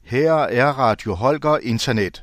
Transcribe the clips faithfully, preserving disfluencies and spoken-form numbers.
Her er Radio Holger Internet.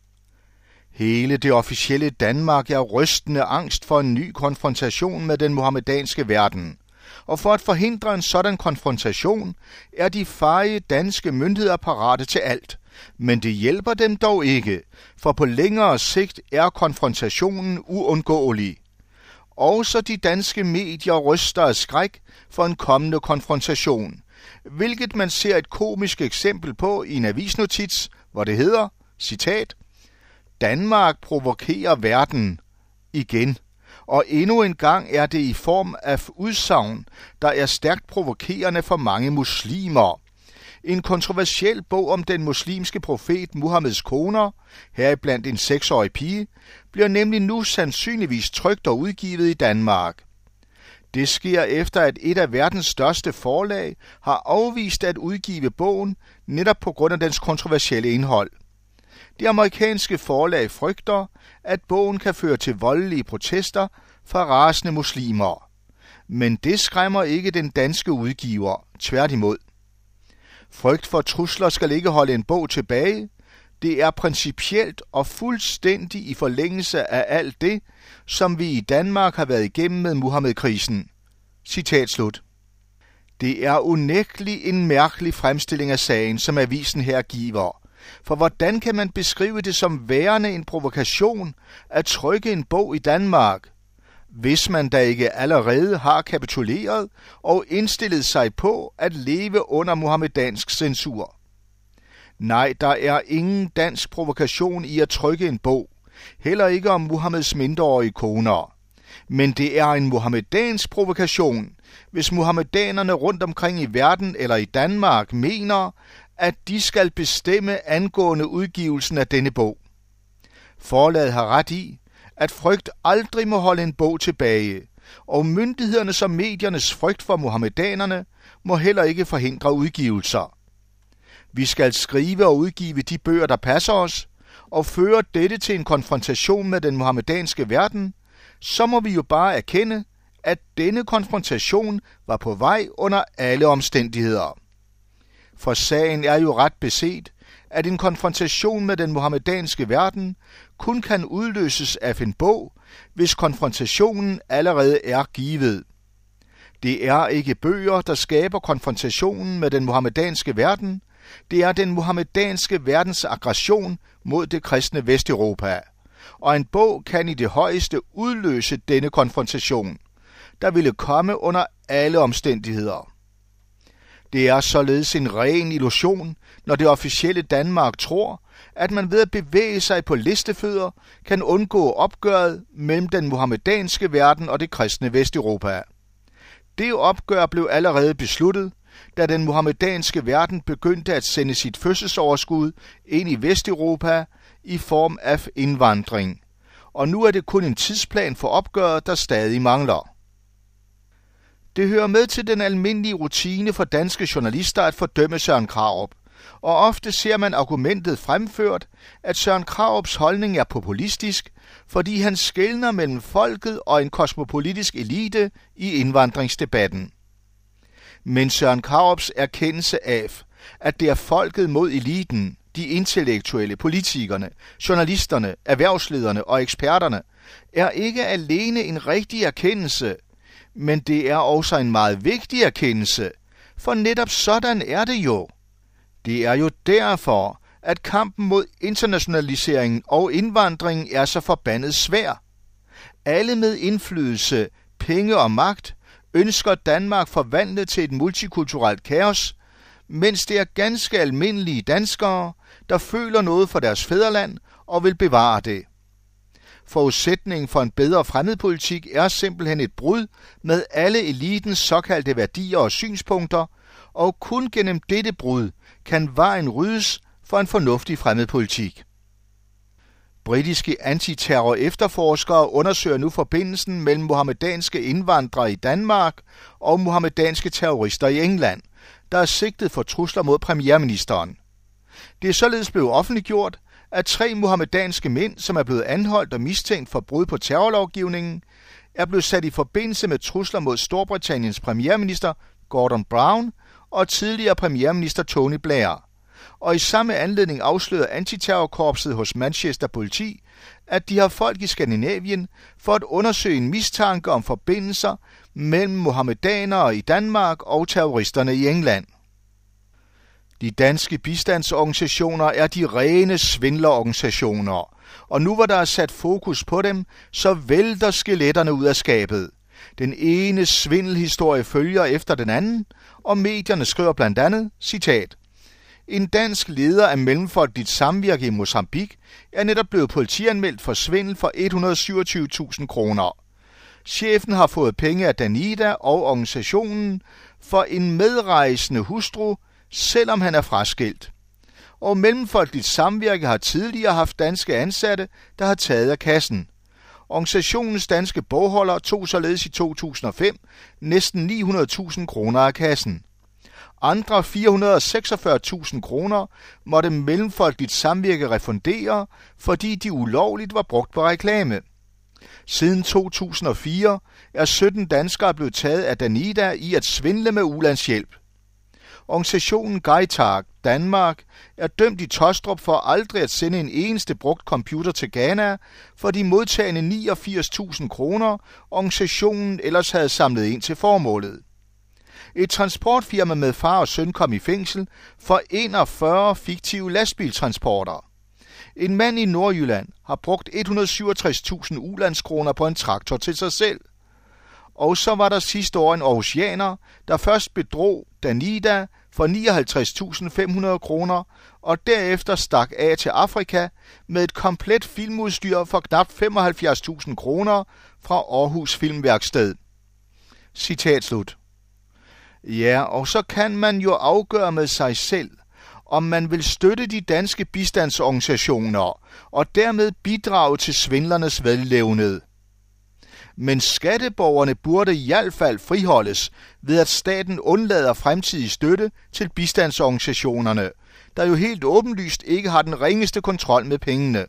Hele det officielle Danmark er rystende angst for en ny konfrontation med den muhammedanske verden. Og for at forhindre en sådan konfrontation, er de feje danske myndigheder parate til alt. Men det hjælper dem dog ikke, for på længere sigt er konfrontationen uundgåelig. Også de danske medier ryster af skræk for en kommende konfrontation, hvilket man ser et komisk eksempel på i en avisnotits, hvor det hedder, citat, Danmark provokerer verden igen, og endnu en gang er det i form af udsagn, der er stærkt provokerende for mange muslimer. En kontroversiel bog om den muslimske profet Muhammeds koner, heriblandt en seksårig pige, bliver nemlig nu sandsynligvis trykt og udgivet i Danmark. Det sker efter, at et af verdens største forlag har afvist at udgive bogen netop på grund af dens kontroversielle indhold. Det amerikanske forlag frygter, at bogen kan føre til voldelige protester fra rasende muslimer. Men det skræmmer ikke den danske udgiver, tværtimod. Frygt for trusler skal ikke holde en bog tilbage. Det er principielt og fuldstændig i forlængelse af alt det, som vi i Danmark har været igennem med Muhammed-krisen. Citat slut. Det er unægtelig en mærkelig fremstilling af sagen, som avisen her giver. For hvordan kan man beskrive det som værende en provokation at trykke en bog i Danmark, hvis man da ikke allerede har kapituleret og indstillet sig på at leve under muhammedansk censur? Nej, der er ingen dansk provokation i at trykke en bog, heller ikke om Muhammeds mindreårige koner. Men det er en muhammedansk provokation, hvis muhammedanerne rundt omkring i verden eller i Danmark mener, at de skal bestemme angående udgivelsen af denne bog. Forlaget har ret i, at frygt aldrig må holde en bog tilbage, og myndighedernes og mediernes frygt for muhammedanerne må heller ikke forhindre udgivelser. Vi skal skrive og udgive de bøger, der passer os, og føre dette til en konfrontation med den muhammedanske verden, så må vi jo bare erkende, at denne konfrontation var på vej under alle omstændigheder. For sagen er jo ret beset, at en konfrontation med den muhammedanske verden kun kan udløses af en bog, hvis konfrontationen allerede er givet. Det er ikke bøger, der skaber konfrontationen med den muhammedanske verden. Det er den muhammedanske verdens aggression mod det kristne Vesteuropa. Og en bog kan i det højeste udløse denne konfrontation, der ville komme under alle omstændigheder. Det er således en ren illusion, når det officielle Danmark tror, at man ved at bevæge sig på listefødder kan undgå opgøret mellem den muhammedanske verden og det kristne Vesteuropa. Det opgør blev allerede besluttet, da den muhammedanske verden begyndte at sende sit fødselsoverskud ind i Vesteuropa i form af indvandring. Og nu er det kun en tidsplan for opgøret, der stadig mangler. Det hører med til den almindelige rutine for danske journalister at fordømme Søren Krarup, og ofte ser man argumentet fremført, at Søren Krarups holdning er populistisk, fordi han skelner mellem folket og en kosmopolitisk elite i indvandringsdebatten. Men Søren Krarups erkendelse af, at det er folket mod eliten, de intellektuelle, politikerne, journalisterne, erhvervslederne og eksperterne, er ikke alene en rigtig erkendelse, men det er også en meget vigtig erkendelse, for netop sådan er det jo. Det er jo derfor, at kampen mod internationaliseringen og indvandringen er så forbandet svær. Alle med indflydelse, penge og magt ønsker Danmark forvandlet til et multikulturelt kaos, mens det er ganske almindelige danskere, der føler noget for deres fædreland og vil bevare det. Forudsætningen for en bedre fremmedpolitik er simpelthen et brud med alle elitens såkaldte værdier og synspunkter, og kun gennem dette brud kan vejen ryddes for en fornuftig fremmedpolitik. Britiske antiterror-efterforskere undersøger nu forbindelsen mellem muhammedanske indvandrere i Danmark og muhammedanske terrorister i England, der er sigtet for trusler mod premierministeren. Det er således blevet offentliggjort, at tre muhammedanske mænd, som er blevet anholdt og mistænkt for brud på terrorlovgivningen, er blevet sat i forbindelse med trusler mod Storbritanniens premierminister Gordon Brown og tidligere premierminister Tony Blair, og i samme anledning afslørede antiterrorkorpset hos Manchester politi, at de har folk i Skandinavien for at undersøge en mistanke om forbindelser mellem muhammedanere i Danmark og terroristerne i England. De danske bistandsorganisationer er de rene svindlerorganisationer, og nu hvor der er sat fokus på dem, så vælter skeletterne ud af skabet. Den ene svindelhistorie følger efter den anden, og medierne skriver blandt andet, citat, en dansk leder af Mellemfolkeligt Samvirke i Mozambique er netop blevet politianmeldt for svindel for et hundrede og syvogtyve tusind kroner. Chefen har fået penge af Danida og organisationen for en medrejsende hustru, selvom han er fraskilt. Og Mellemfolkeligt Samvirke har tidligere haft danske ansatte, der har taget af kassen. Organisationens danske bogholder tog således i to tusind og fem næsten ni hundrede tusind kroner af kassen. Andre fire hundrede og seksogfyrre tusind kroner måtte Mellemfolkeligt Samvirke refundere, fordi de ulovligt var brugt på reklame. Siden to tusind og fire er sytten danskere blevet taget af Danida i at svindle med ulandshjælp. Organisationen Gaitak Danmark er dømt i Tostrup for aldrig at sende en eneste brugt computer til Ghana for de modtagende niogfirs tusind kroner, organisationen ellers havde samlet ind til formålet. Et transportfirma med far og søn kom i fængsel for enogfyrre fiktive lastbiltransporter. En mand i Nordjylland har brugt et hundrede og syvogtres tusind ulandskroner på en traktor til sig selv. Og så var der sidste år en aarhusianer, der først bedrog Danida for nioghalvtreds tusind fem hundrede kroner, og derefter stak af til Afrika med et komplet filmudstyr for knap femoghalvfjerds tusind kroner fra Aarhus Filmværksted. Citat slut. Ja, og så kan man jo afgøre med sig selv, om man vil støtte de danske bistandsorganisationer og dermed bidrage til svindlernes vellevned. Men skatteborgerne burde i hvert fald friholdes ved, at staten undlader fremtidig støtte til bistandsorganisationerne, der jo helt åbenlyst ikke har den ringeste kontrol med pengene.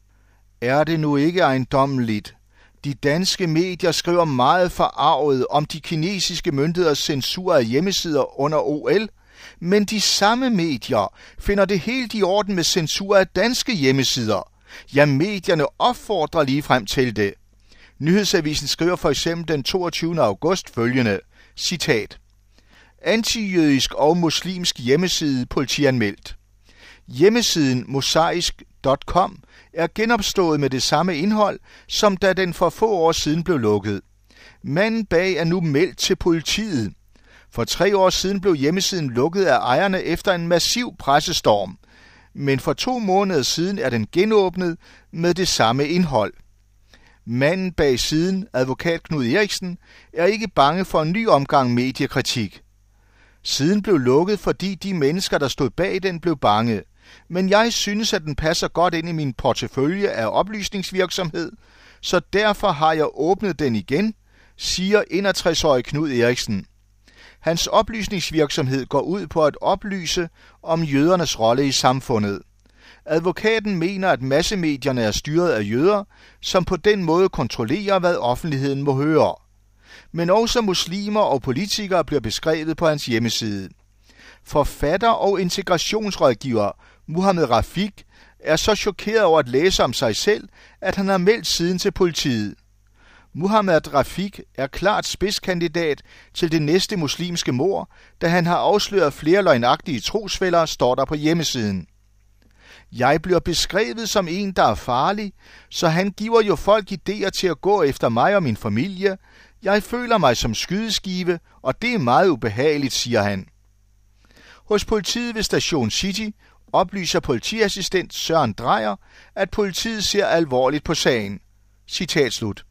Er det nu ikke ejendommeligt? De danske medier skriver meget forarvet om de kinesiske myndigheders censur af hjemmesider under O L, men de samme medier finder det helt i orden med censur af danske hjemmesider. Ja, medierne opfordrer ligefrem til det. Nyhedsavisen skriver for eksempel den toogtyvende august følgende, citat, antijødisk og muslimsk hjemmeside politianmeldt. Hjemmesiden mosaisk punktum com er genopstået med det samme indhold, som da den for få år siden blev lukket. Manden bag er nu meldt til politiet. For tre år siden blev hjemmesiden lukket af ejerne efter en massiv pressestorm, men for to måneder siden er den genåbnet med det samme indhold. Manden bag siden, advokat Knud Eriksen, er ikke bange for en ny omgang mediekritik. Siden blev lukket, fordi de mennesker, der stod bag den, blev bange. Men jeg synes, at den passer godt ind i min portefølje af oplysningsvirksomhed, så derfor har jeg åbnet den igen, siger enogtres-årige Knud Eriksen. Hans oplysningsvirksomhed går ud på at oplyse om jødernes rolle i samfundet. Advokaten mener, at massemedierne er styret af jøder, som på den måde kontrollerer, hvad offentligheden må høre. Men også muslimer og politikere bliver beskrevet på hans hjemmeside. Forfatter og integrationsrådgiver Muhammed Rafik er så chokeret over at læse om sig selv, at han har meldt siden til politiet. Muhammed Rafik er klart spidskandidat til det næste muslimske mord, da han har afsløret flere løgnagtige trosfælder, står der på hjemmesiden. Jeg bliver beskrevet som en, der er farlig, så han giver jo folk idéer til at gå efter mig og min familie. Jeg føler mig som skydeskive, og det er meget ubehageligt, siger han. Hos politiet ved Station City oplyser politiassistent Søren Drejer, at politiet ser alvorligt på sagen. Citat slut.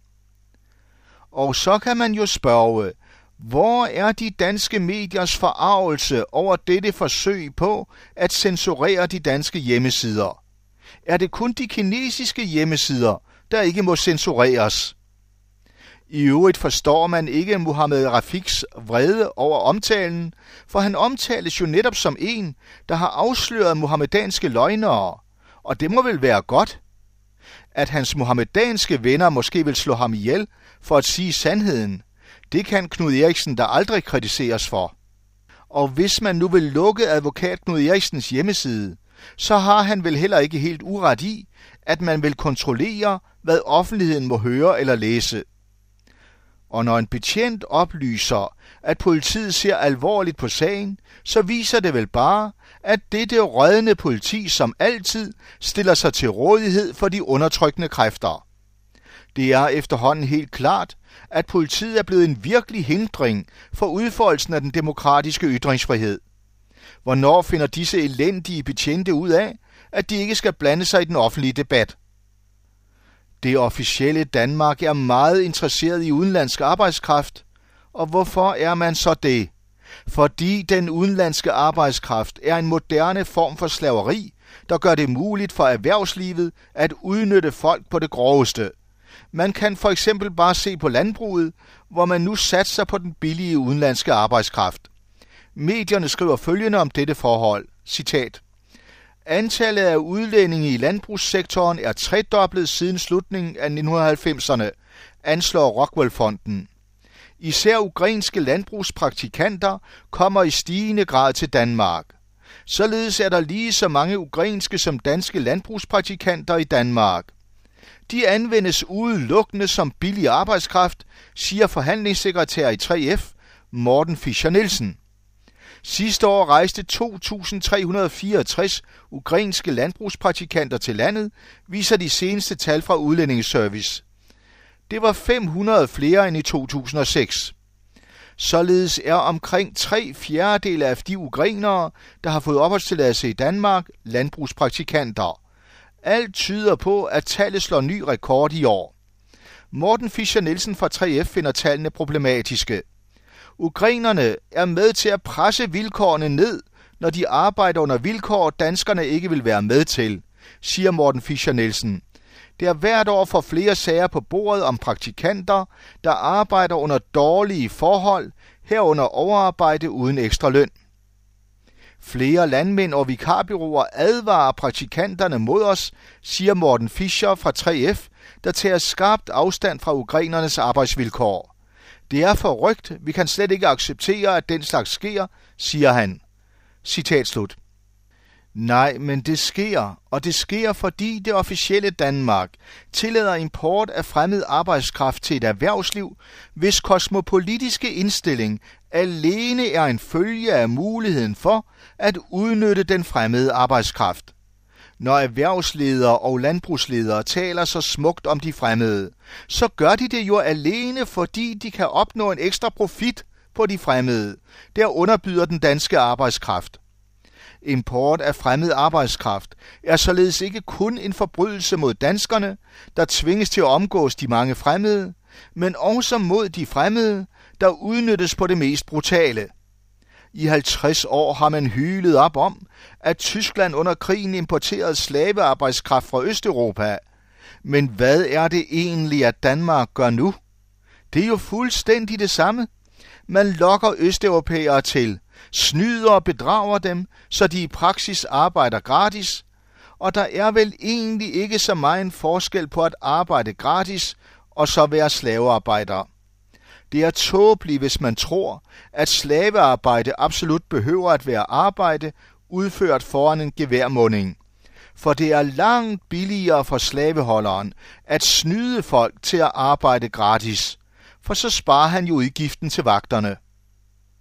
Og så kan man jo spørge, hvor er de danske mediers forargelse over dette forsøg på at censurere de danske hjemmesider? Er det kun de kinesiske hjemmesider, der ikke må censureres? I øvrigt forstår man ikke Muhammed Rafiks vrede over omtalen, for han omtales jo netop som en, der har afsløret muhammedanske løgnere, og det må vel være godt. At hans muhammedanske venner måske vil slå ham ihjel for at sige sandheden, det kan Knud Eriksen der aldrig kritiseres for. Og hvis man nu vil lukke advokat Knud Eriksens hjemmeside, så har han vel heller ikke helt uret i, at man vil kontrollere, hvad offentligheden må høre eller læse. Og når en betjent oplyser, at politiet ser alvorligt på sagen, så viser det vel bare, at dette rådne politi som altid stiller sig til rådighed for de undertrykkende kræfter. Det er efterhånden helt klart, at politiet er blevet en virkelig hindring for udfoldelsen af den demokratiske ytringsfrihed. Hvornår finder disse elendige betjente ud af, at de ikke skal blande sig i den offentlige debat? Det officielle Danmark er meget interesseret i udenlandsk arbejdskraft. Og hvorfor er man så det? Fordi den udenlandske arbejdskraft er en moderne form for slaveri, der gør det muligt for erhvervslivet at udnytte folk på det groveste. Man kan for eksempel bare se på landbruget, hvor man nu satser på den billige udenlandske arbejdskraft. Medierne skriver følgende om dette forhold, citat: Antallet af udlændinge i landbrugssektoren er tredoblet siden slutningen af nitten halvfemserne, anslår Rockwell-fonden. Især ukrainske landbrugspraktikanter kommer i stigende grad til Danmark. Således er der lige så mange ukrainske som danske landbrugspraktikanter i Danmark. De anvendes udelukkende som billig arbejdskraft, siger forhandlingssekretær i tre F, Morten Fischer-Nielsen. Sidste år rejste to tusind tre hundrede og fireogtres ukrainske landbrugspraktikanter til landet, viser de seneste tal fra Udlændingeservice. Det var fem hundrede flere end i to tusind og seks. Således er omkring tre fjerdedele af de ukrainere, der har fået opholdstilladelse i Danmark, landbrugspraktikanter. Alt tyder på, at tallet slår ny rekord i år. Morten Fischer-Nielsen fra tre F finder tallene problematiske. Ukrainerne er med til at presse vilkårene ned, når de arbejder under vilkår, danskerne ikke vil være med til, siger Morten Fischer-Nielsen. Det er hvert år for flere sager på bordet om praktikanter, der arbejder under dårlige forhold, herunder overarbejde uden ekstra løn. Flere landmænd og vikarbyråer advarer praktikanterne mod os, siger Morten Fischer fra tre F, der tager skarpt afstand fra ukrainernes arbejdsvilkår. Det er forrygt, vi kan slet ikke acceptere, at den slags sker, siger han. Citat slut. Nej, men det sker, og det sker, fordi det officielle Danmark tillader import af fremmed arbejdskraft til et erhvervsliv, hvis kosmopolitiske indstilling alene er en følge af muligheden for at udnytte den fremmede arbejdskraft. Når erhvervsledere og landbrugsledere taler så smukt om de fremmede, så gør de det jo alene, fordi de kan opnå en ekstra profit på de fremmede, der underbyder den danske arbejdskraft. Import af fremmed arbejdskraft er således ikke kun en forbrydelse mod danskerne, der tvinges til at omgås de mange fremmede, men også mod de fremmede, der udnyttes på det mest brutale. I halvtreds år har man hylet op om, at Tyskland under krigen importerede slavearbejdskraft fra Østeuropa. Men hvad er det egentlig, at Danmark gør nu? Det er jo fuldstændig det samme. Man lokker østeuropæere til, snyder og bedrager dem, så de i praksis arbejder gratis, og der er vel egentlig ikke så meget forskel på at arbejde gratis og så være slavearbejder. Det er tåbeligt, hvis man tror, at slavearbejde absolut behøver at være arbejde udført foran en geværmunding. For det er langt billigere for slaveholderen at snyde folk til at arbejde gratis, for så sparer han jo udgiften til vagterne.